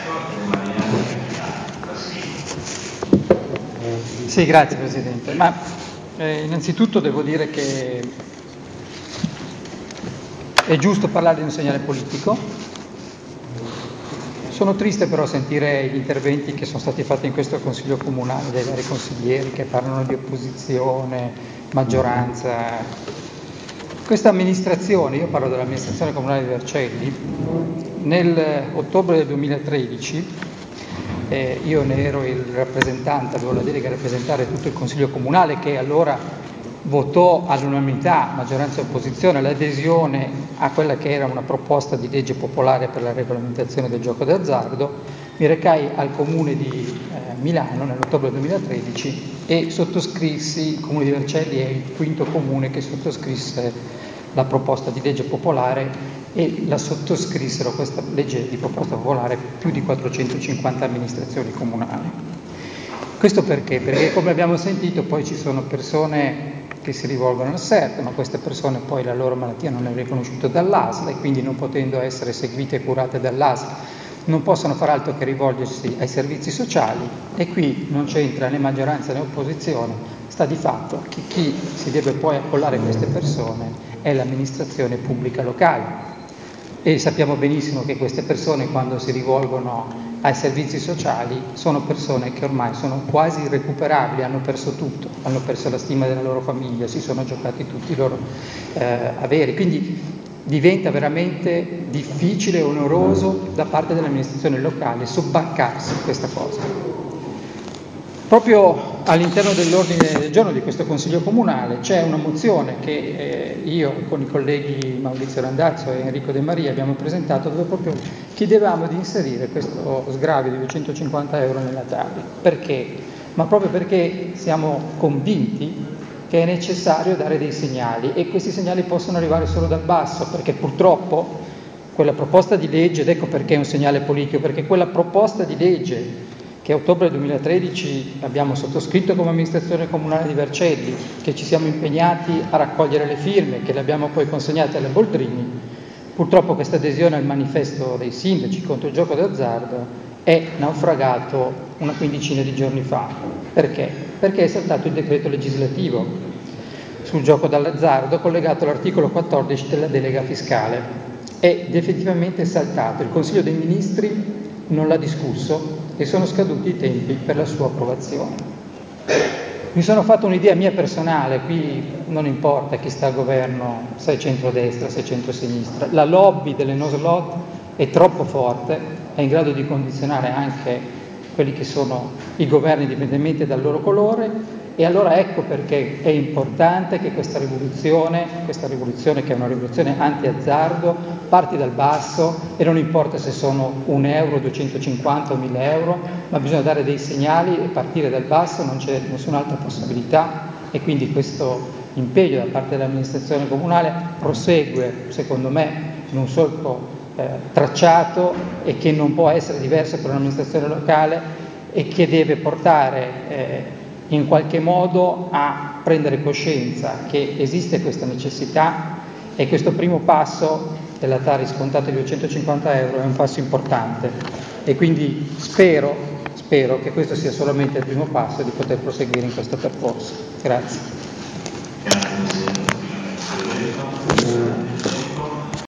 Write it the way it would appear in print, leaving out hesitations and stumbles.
Sì, grazie Presidente. Ma innanzitutto devo dire che è giusto parlare di un segnale politico. Sono triste però sentire gli interventi che sono stati fatti in questo Consiglio Comunale dai vari consiglieri che parlano di opposizione, maggioranza. Questa amministrazione, io parlo dell'amministrazione comunale di Vercelli, nell'ottobre del 2013 io ne ero il rappresentante, avevo la delega a rappresentare tutto il Consiglio Comunale che allora votò all'unanimità, maggioranza e opposizione, l'adesione a quella che era una proposta di legge popolare per la regolamentazione del gioco d'azzardo. Mi recai al Comune di Milano nell'ottobre 2013 e sottoscrissi, il Comune di Vercelli è il quinto comune che sottoscrisse la proposta di legge popolare e la sottoscrissero questa legge di proposta popolare più di 450 amministrazioni comunali. Questo perché? Perché come abbiamo sentito poi ci sono persone che si rivolgono al CERT, ma queste persone poi la loro malattia non è riconosciuta dall'ASL e quindi non potendo essere seguite e curate dall'ASL non possono far altro che rivolgersi ai servizi sociali e qui non c'entra né maggioranza né opposizione, sta di fatto che chi si deve poi accollare queste persone è l'amministrazione pubblica locale. E sappiamo benissimo che queste persone quando si rivolgono ai servizi sociali sono persone che ormai sono quasi irrecuperabili, hanno perso tutto, hanno perso la stima della loro famiglia, si sono giocati tutti i loro averi, quindi diventa veramente difficile e onoroso da parte dell'amministrazione locale sobbaccarsi questa cosa. Proprio all'interno dell'ordine del giorno di questo Consiglio Comunale c'è una mozione che io con i colleghi Maurizio Randazzo e Enrico De Maria abbiamo presentato dove proprio chiedevamo di inserire questo sgravio di 250 euro nella TARI. Perché? Ma proprio perché siamo convinti che è necessario dare dei segnali e questi segnali possono arrivare solo dal basso, perché purtroppo quella proposta di legge, ed ecco perché è un segnale politico, perché quella proposta di legge che a ottobre 2013 abbiamo sottoscritto come amministrazione comunale di Vercelli, che ci siamo impegnati a raccogliere le firme, che le abbiamo poi consegnate alle Boldrini, purtroppo questa adesione al manifesto dei sindaci contro il gioco d'azzardo è naufragato una quindicina di giorni fa. Perché? Perché è saltato il decreto legislativo sul gioco d'azzardo collegato all'articolo 14 della delega fiscale. È definitivamente saltato. Il Consiglio dei Ministri non l'ha discusso e sono scaduti i tempi per la sua approvazione. Mi sono fatto un'idea mia personale, qui non importa chi sta al governo, se è centrodestra, se è centrosinistra, la lobby delle no slot è troppo forte, è in grado di condizionare anche quelli che sono i governi indipendentemente dal loro colore e allora ecco perché è importante che questa rivoluzione che è una rivoluzione anti-azzardo, parti dal basso e non importa se sono 1 euro, 250 o 1000 euro, ma bisogna dare dei segnali e partire dal basso, non c'è nessun'altra possibilità e quindi questo impegno da parte dell'amministrazione comunale prosegue, secondo me, in un solco tracciato e che non può essere diverso per un'amministrazione locale e che deve portare in qualche modo a prendere coscienza che esiste questa necessità e questo primo passo della TARI scontata di 250 euro è un passo importante e quindi spero che questo sia solamente il primo passo e di poter proseguire in questo percorso. Grazie.